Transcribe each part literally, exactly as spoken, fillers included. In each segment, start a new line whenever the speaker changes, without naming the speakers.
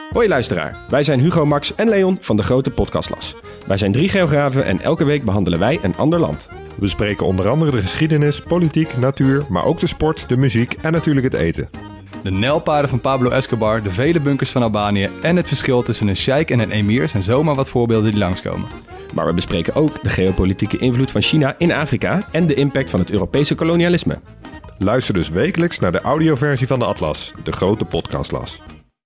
Hoi luisteraar, wij zijn Hugo, Max en Leon van de Grote Podcastlas. Wij zijn drie geografen en elke week behandelen wij een ander land.
We bespreken onder andere de geschiedenis, politiek, natuur, maar ook de sport, de muziek en natuurlijk het eten.
De nijlpaarden van Pablo Escobar, de vele bunkers van Albanië en het verschil tussen een sheik en een emir zijn zomaar wat voorbeelden die langskomen.
Maar we bespreken ook de geopolitieke invloed van China in Afrika en de impact van het Europese kolonialisme.
Luister dus wekelijks naar de audioversie van de Atlas, de Grote Podcastlas.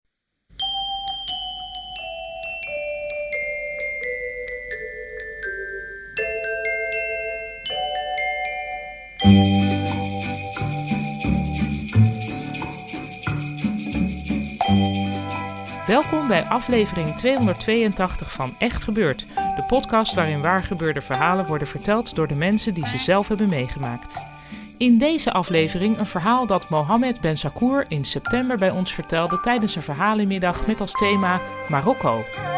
Welkom bij aflevering tweehonderdtweeëntachtig van Echt Gebeurd, de podcast waarin waargebeurde verhalen worden verteld door de mensen die ze zelf hebben meegemaakt. In deze aflevering een verhaal dat Mohammed Ben Sakour in september bij ons vertelde tijdens een verhalenmiddag met als thema Marokko.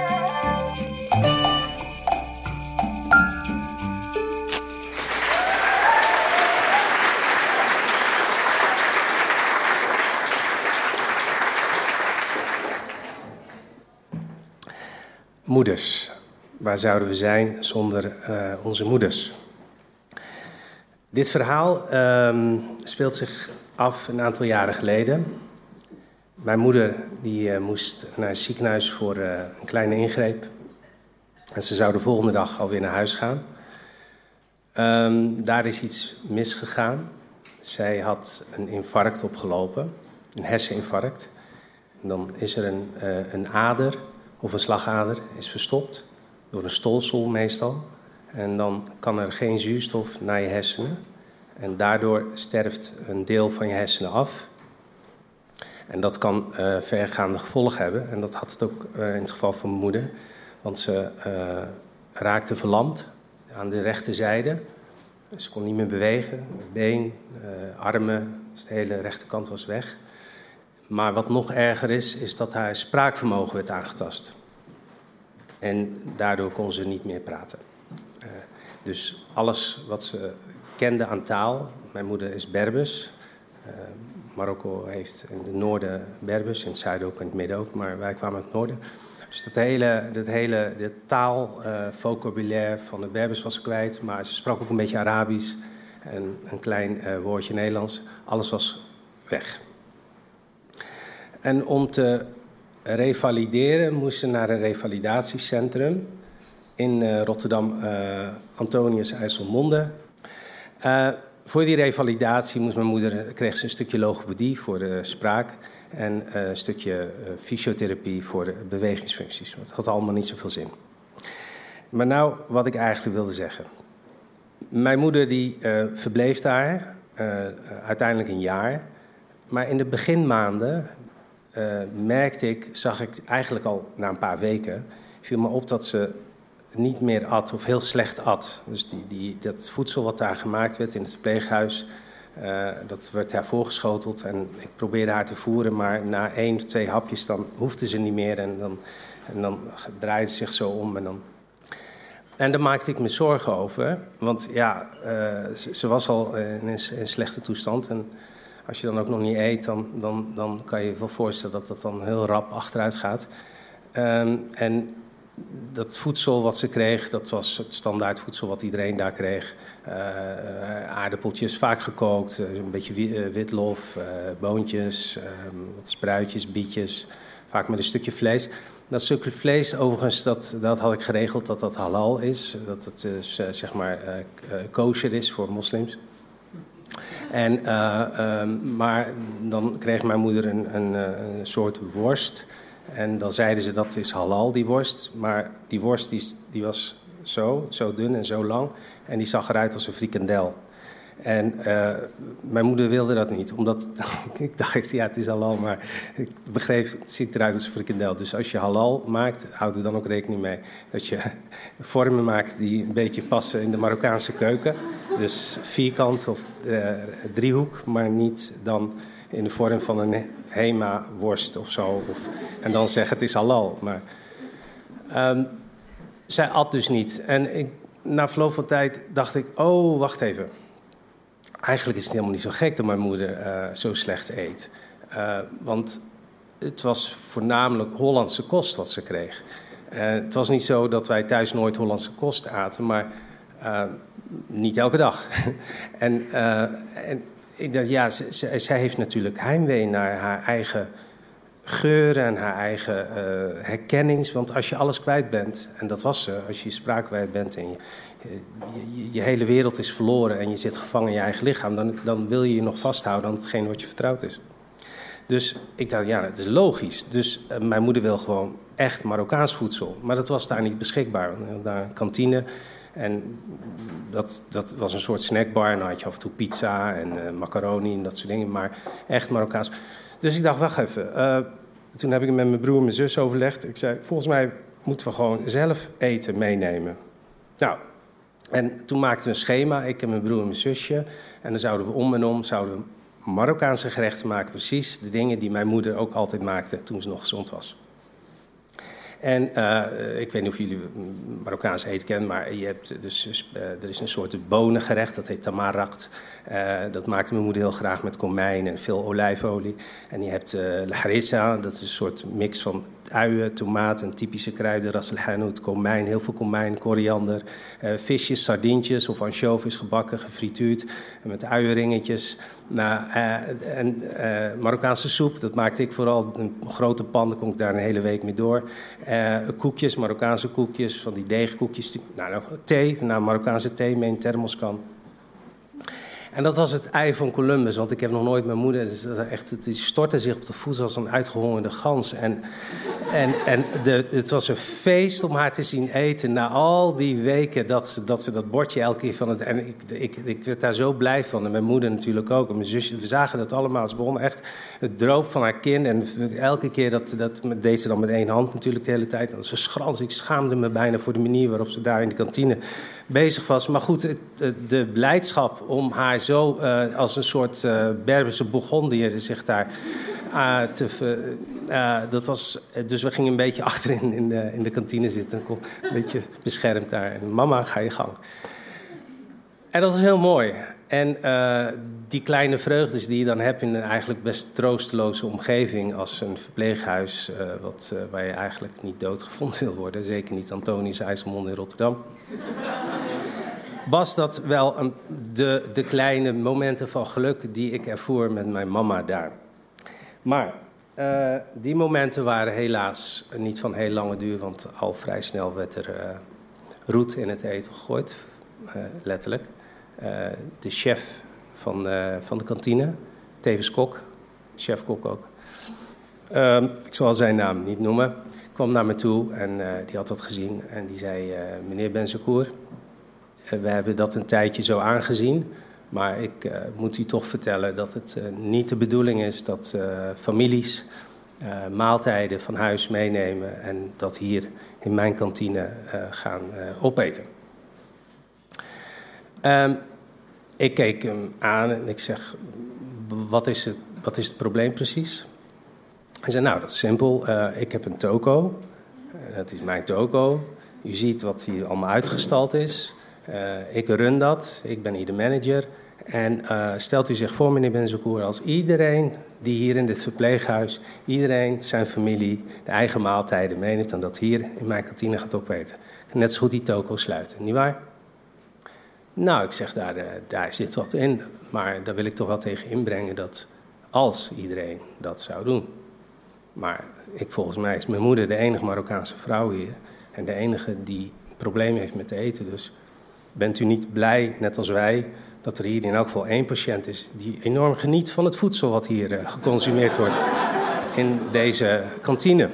Moeders. Waar zouden we zijn zonder uh, onze moeders? Dit verhaal um, speelt zich af een aantal jaren geleden. Mijn moeder die, uh, moest naar het ziekenhuis voor uh, een kleine ingreep. En ze zou de volgende dag alweer naar huis gaan. Um, daar is iets misgegaan. Zij had een infarct opgelopen, een herseninfarct. En dan is er een, uh, een ader... of een slagader is verstopt, door een stolsel meestal. En dan kan er geen zuurstof naar je hersenen. En daardoor sterft een deel van je hersenen af. En dat kan uh, vergaande gevolgen hebben. En dat had het ook uh, in het geval van mijn moeder. Want ze uh, raakte verlamd aan de rechterzijde. Ze kon niet meer bewegen. Been, uh, armen, dus de hele rechterkant was weg. Maar wat nog erger is, is dat haar spraakvermogen werd aangetast. En daardoor kon ze niet meer praten. Uh, dus alles wat ze kende aan taal... Mijn moeder is Berbers. Uh, Marokko heeft in het noorden Berbers, in het zuiden ook en in het midden ook. Maar wij kwamen uit het noorden. Dus dat hele, dat hele de taalvocabulaire uh, van de Berbers was kwijt. Maar ze sprak ook een beetje Arabisch en een klein uh, woordje Nederlands. Alles was weg. En om te revalideren moesten ze naar een revalidatiecentrum in uh, Rotterdam, uh, Antonius IJsselmonde. Uh, voor die revalidatie moest mijn moeder, kreeg ze een stukje logopedie voor de spraak en uh, een stukje uh, fysiotherapie voor de bewegingsfuncties. Dat had allemaal niet zoveel zin. Maar nou, wat ik eigenlijk wilde zeggen. Mijn moeder die uh, verbleef daar uh, uiteindelijk een jaar, maar in de beginmaanden... Uh, merkte ik, zag ik eigenlijk al na een paar weken... viel me op dat ze niet meer at of heel slecht at. Dus die, die, dat voedsel wat daar gemaakt werd in het verpleeghuis... Uh, dat werd haar voorgeschoteld en ik probeerde haar te voeren... maar na één of twee hapjes dan hoefde ze niet meer... en dan, en dan draaide ze zich zo om en dan... En daar maakte ik me zorgen over, want ja, uh, ze, ze was al in een, in een slechte toestand... en als je dan ook nog niet eet, dan, dan, dan kan je je wel voorstellen dat dat dan heel rap achteruit gaat. Um, en dat voedsel wat ze kreeg, dat was het standaard voedsel wat iedereen daar kreeg. Uh, aardappeltjes, vaak gekookt, een beetje witlof, uh, boontjes, um, wat spruitjes, bietjes, vaak met een stukje vlees. Dat stukje vlees, overigens, dat, dat had ik geregeld dat dat halal is. Dat het dus, uh, zeg maar uh, kosher is voor moslims. En, uh, um, maar dan kreeg mijn moeder een, een, een soort worst. En dan zeiden ze dat is halal, die worst. Maar die worst die, die was zo, zo dun en zo lang. En die zag eruit als een frikandel. En uh, mijn moeder wilde dat niet. Omdat ik dacht, ja, het is halal. Maar ik begreep, het ziet eruit als een frikandel. Dus als je halal maakt, houd er dan ook rekening mee. Dat je vormen maakt die een beetje passen in de Marokkaanse keuken. Dus vierkant of uh, driehoek, maar niet dan in de vorm van een hema-worst of zo. Of, en dan zeggen het is halal. Maar um, zij at dus niet. En ik, na verloop van tijd dacht ik, oh, wacht even. Eigenlijk is het helemaal niet zo gek dat mijn moeder uh, zo slecht eet. Uh, want het was voornamelijk Hollandse kost wat ze kreeg. Uh, het was niet zo dat wij thuis nooit Hollandse kost aten, maar uh, niet elke dag. en, uh, en ik dacht, ja, z- z- zij heeft natuurlijk heimwee naar haar eigen geuren en haar eigen uh, herkennings. Want als je alles kwijt bent, en dat was ze, als je je spraak kwijt bent en je, je, je hele wereld is verloren en je zit gevangen in je eigen lichaam, dan, dan wil je je nog vasthouden aan hetgeen wat je vertrouwd is. Dus ik dacht, ja, het is logisch. Dus uh, mijn moeder wil gewoon echt Marokkaans voedsel. Maar dat was daar niet beschikbaar. We hadden daar een kantine en dat, dat was een soort snackbar. En dan had je af en toe pizza en uh, macaroni en dat soort dingen. Maar echt Marokkaans. Dus ik dacht, wacht even. Uh, toen heb ik met mijn broer en mijn zus overlegd. Ik zei, volgens mij moeten we gewoon zelf eten meenemen. Nou, en toen maakten we een schema, ik en mijn broer en mijn zusje. En dan zouden we om en om zouden we Marokkaanse gerechten maken. Precies de dingen die mijn moeder ook altijd maakte toen ze nog gezond was. En uh, ik weet niet of jullie Marokkaans eten kennen, maar je hebt dus, uh, er is een soort bonengerecht, dat heet tamarrakt. Uh, dat maakte mijn moeder heel graag met komijn en veel olijfolie. En je hebt uh, la harissa, dat is een soort mix van uien, tomaat en typische kruiden, ras el hanout, komijn, heel veel komijn, koriander, uh, visjes, sardientjes of ansjovis gebakken, gefrituurd, met uienringetjes. Nou, uh, en uh, Marokkaanse soep, dat maakte ik vooral een grote pan, daar kon ik daar een hele week mee door. Uh, koekjes, Marokkaanse koekjes, van die deegkoekjes. Nou, nou, thee, nou, Marokkaanse thee mee in thermoskan. En dat was het ei van Columbus, want ik heb nog nooit mijn moeder... Dus echt, het stortte zich op de voet als een uitgehongerde gans. En, en, en de, het was een feest om haar te zien eten na al die weken dat ze dat, ze dat bordje elke keer van het... En ik, ik, ik werd daar zo blij van, en mijn moeder natuurlijk ook. En mijn zusje, we zagen dat allemaal. Ze begon echt het droop van haar kin. En elke keer, dat, dat deed ze dan met één hand natuurlijk de hele tijd. En ze schrans, ik schaamde me bijna voor de manier waarop ze daar in de kantine bezig was. Maar goed, het, de blijdschap om haar zo uh, als een soort uh, Berberse Bourgondier zich daar uh, te... Uh, dat was, dus we gingen een beetje achterin in de, in de kantine zitten. Een beetje beschermd daar. En mama, ga je gang. En dat is heel mooi. En uh, die kleine vreugdes die je dan hebt in een eigenlijk best troosteloze omgeving als een verpleeghuis, uh, wat, uh, waar je eigenlijk niet doodgevonden wil worden, zeker niet Antonius IJsselmonde in Rotterdam, was dat wel een, de, de kleine momenten van geluk die ik ervoer met mijn mama daar. Maar uh, die momenten waren helaas niet van heel lange duur, want al vrij snel werd er uh, roet in het eten gegooid, uh, letterlijk. Uh, de chef van, uh, van de kantine, tevens kok, chef-kok ook. Uh, ik zal zijn naam niet noemen. Kwam naar me toe en uh, die had dat gezien en die zei, uh, meneer Bensecour, uh, we hebben dat een tijdje zo aangezien, maar ik uh, moet u toch vertellen dat het uh, niet de bedoeling is dat uh, families uh, maaltijden van huis meenemen en dat hier in mijn kantine uh, gaan uh, opeten. Um, ik keek hem aan en ik zeg, wat is het, wat is het probleem precies? Hij zei, nou, dat is simpel. Uh, ik heb een toko. Uh, dat is mijn toko. U ziet wat hier allemaal uitgestald is. Uh, ik run dat. Ik ben hier de manager. En uh, stelt u zich voor, meneer Bensecour, als iedereen die hier in dit verpleeghuis, iedereen, zijn familie, de eigen maaltijden meeneemt en dat hier in mijn kantine gaat opeten. Ik kan net zo goed die toko sluiten, nietwaar? Nou, ik zeg, daar, daar zit wat in. Maar daar wil ik toch wel tegen inbrengen dat als iedereen dat zou doen. Maar ik, volgens mij is mijn moeder de enige Marokkaanse vrouw hier. En de enige die problemen heeft met eten. Dus bent u niet blij, net als wij, dat er hier in elk geval één patiënt is die enorm geniet van het voedsel wat hier uh, geconsumeerd wordt in deze kantine.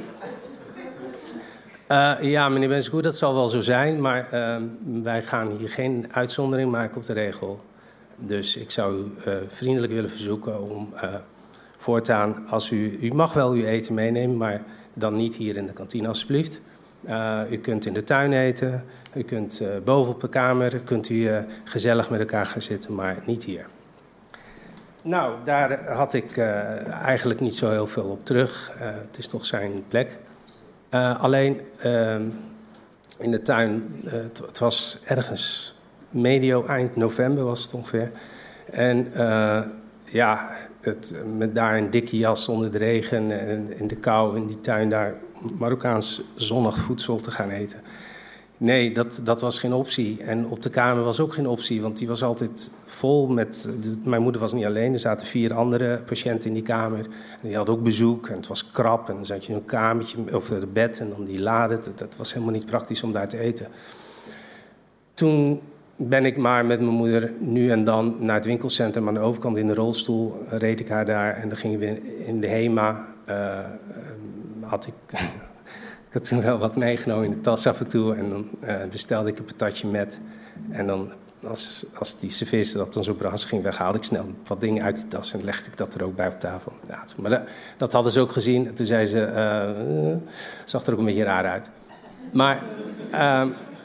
Uh, ja, meneer Bensecour, dat zal wel zo zijn, maar uh, wij gaan hier geen uitzondering maken op de regel. Dus ik zou u uh, vriendelijk willen verzoeken om uh, voortaan, als u, u mag wel uw eten meenemen, maar dan niet hier in de kantine alsjeblieft. Uh, u kunt in de tuin eten, u kunt uh, boven op de kamer, kunt u uh, gezellig met elkaar gaan zitten, maar niet hier. Nou, daar had ik uh, eigenlijk niet zo heel veel op terug. Uh, het is toch zijn plek. Uh, alleen uh, in de tuin, uh, het, het was ergens medio eind november was het ongeveer. En uh, ja, het, met daar een dikke jas onder de regen en in de kou in die tuin daar Marokkaans zonnig voedsel te gaan eten. Nee, dat, dat was geen optie. En op de kamer was ook geen optie, want die was altijd vol met... De, mijn moeder was niet alleen, er zaten vier andere patiënten in die kamer. En die hadden ook bezoek en het was krap. En dan zat je in een kamertje over het bed en dan die lade. Dat, dat was helemaal niet praktisch om daar te eten. Toen ben ik maar met mijn moeder nu en dan naar het winkelcentrum aan de overkant in de rolstoel. Reed ik haar daar en dan gingen we in de HEMA. Uh, had ik... Ik had toen wel wat meegenomen in de tas af en toe en dan uh, bestelde ik een patatje met. En dan, als, als die serveerster dat dan zo braas ging weg, haalde ik snel wat dingen uit die tas en legde ik dat er ook bij op tafel. Ja, maar dat, dat hadden ze ook gezien. En toen zei ze, uh, uh, zag er ook een beetje raar uit. Maar uh,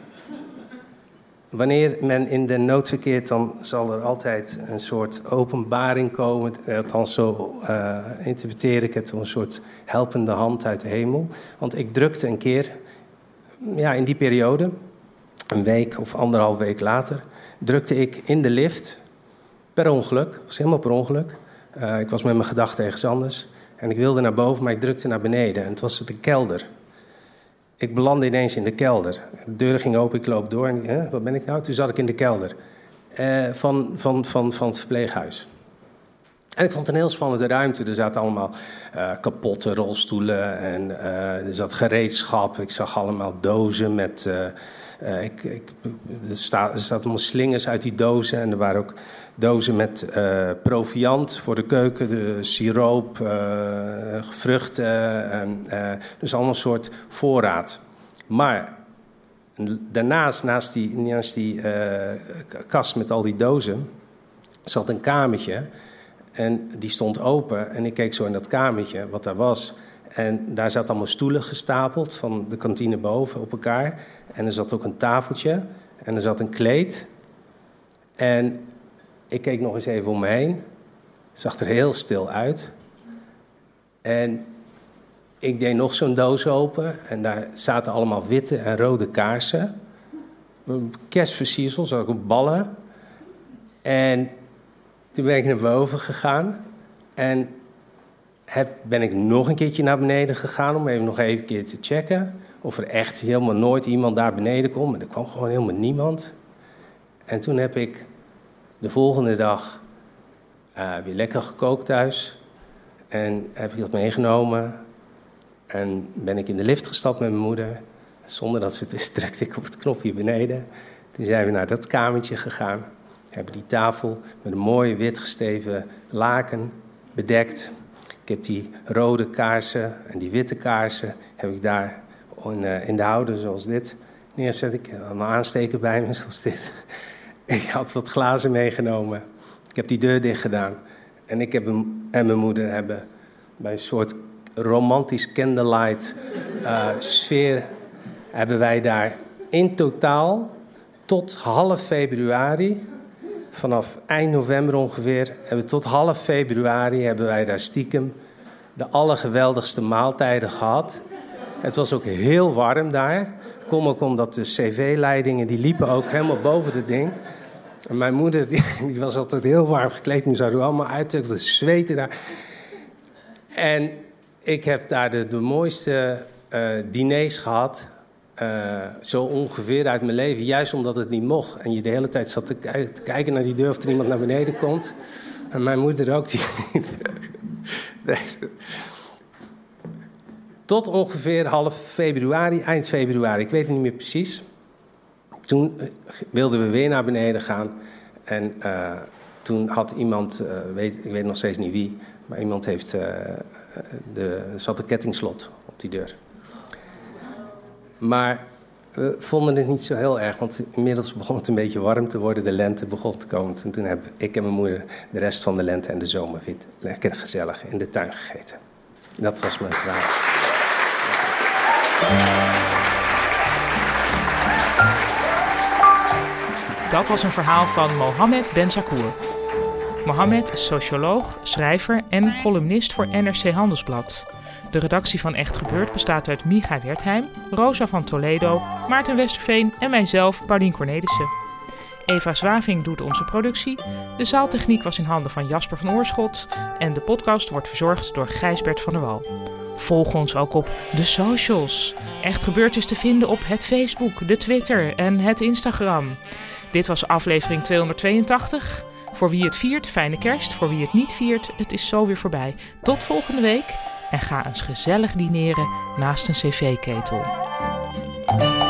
wanneer men in de nood verkeert, dan zal er altijd een soort openbaring komen. Althans, zo uh, interpreteer ik het, een soort helpende hand uit de hemel. Want ik drukte een keer, ja, in die periode, een week of anderhalf week later, drukte ik in de lift, per ongeluk, het was helemaal per ongeluk. Uh, ik was met mijn gedachten ergens anders en ik wilde naar boven, maar ik drukte naar beneden. En het was de kelder. Ik belandde ineens in de kelder. De deur ging open, ik loop door en hè, wat ben ik nou? Toen zat ik in de kelder uh, van, van, van, van het verpleeghuis. En ik vond het een heel spannende ruimte. Er zaten allemaal uh, kapotte rolstoelen en uh, er zat gereedschap. Ik zag allemaal dozen met... Uh, uh, ik, ik, er, sta, er zaten allemaal slingers uit die dozen. En er waren ook dozen met uh, proviant voor de keuken. De siroop, uh, vruchten. En, uh, dus allemaal een soort voorraad. Maar daarnaast, naast die, naast die uh, kast met al die dozen, zat een kamertje. En die stond open en ik keek zo in dat kamertje wat daar was. En daar zaten allemaal stoelen gestapeld van de kantine boven op elkaar. En er zat ook een tafeltje en er zat een kleed. En ik keek nog eens even om me heen. Het zag er heel stil uit. En ik deed nog zo'n doos open en daar zaten allemaal witte en rode kaarsen. Kerstversiersels, ook op ballen. En toen ben ik naar boven gegaan en heb, ben ik nog een keertje naar beneden gegaan om even nog even een keer te checken of er echt helemaal nooit iemand daar beneden komt. Maar er kwam gewoon helemaal niemand. En toen heb ik de volgende dag uh, weer lekker gekookt thuis en heb ik dat meegenomen en ben ik in de lift gestapt met mijn moeder. Zonder dat ze het wist, drukte ik op het knopje beneden. Toen zijn we naar dat kamertje gegaan. Hebben die tafel met een mooie wit gesteven laken bedekt. Ik heb die rode kaarsen en die witte kaarsen heb ik daar in, uh, in de houder zoals dit neerzet. Ik heb een aansteker bij me zoals dit. Ik had wat glazen meegenomen. Ik heb die deur dicht gedaan. En ik heb hem, en mijn moeder hebben bij een soort romantisch candlelight uh, sfeer hebben wij daar in totaal tot half februari, vanaf eind november ongeveer, hebben we tot half februari hebben wij daar stiekem de allergeweldigste maaltijden gehad. Het was ook heel warm daar. Kom ook omdat de cv-leidingen die liepen ook helemaal boven het ding. En mijn moeder die, die was altijd heel warm gekleed. Nu zouden we allemaal uit, de zweten daar. En ik heb daar de, de mooiste uh, diners gehad. Uh, zo ongeveer uit mijn leven. Juist omdat het niet mocht. En je de hele tijd zat te, k- te kijken naar die deur of er iemand naar beneden komt. En mijn moeder ook. Die Tot ongeveer half februari, eind februari. Ik weet het niet meer precies. Toen wilden we weer naar beneden gaan. En uh, toen had iemand, uh, weet, ik weet nog steeds niet wie, maar iemand heeft, uh, de, er zat een kettingslot op die deur. Maar we vonden het niet zo heel erg, want inmiddels begon het een beetje warm te worden. De lente begon te komen. En toen hebben ik en mijn moeder de rest van de lente en de zomer weer lekker gezellig in de tuin gegeten. Dat was mijn verhaal.
Dat was een verhaal van Mohamed Benzakour. Mohamed is socioloog, schrijver en columnist voor N R C Handelsblad. De redactie van Echt Gebeurd bestaat uit Micha Wertheim, Rosa van Toledo, Maarten Westerveen en mijzelf, Paulien Cornelissen. Eva Zwaving doet onze productie. De zaaltechniek was in handen van Jasper van Oorschot. En de podcast wordt verzorgd door Gijsbert van der Wal. Volg ons ook op de socials. Echt Gebeurd is te vinden op het Facebook, de Twitter en het Instagram. Dit was aflevering tweehonderdtweeëntachtig. Voor wie het viert, fijne kerst. Voor wie het niet viert, het is zo weer voorbij. Tot volgende week en ga eens gezellig dineren naast een cv-ketel.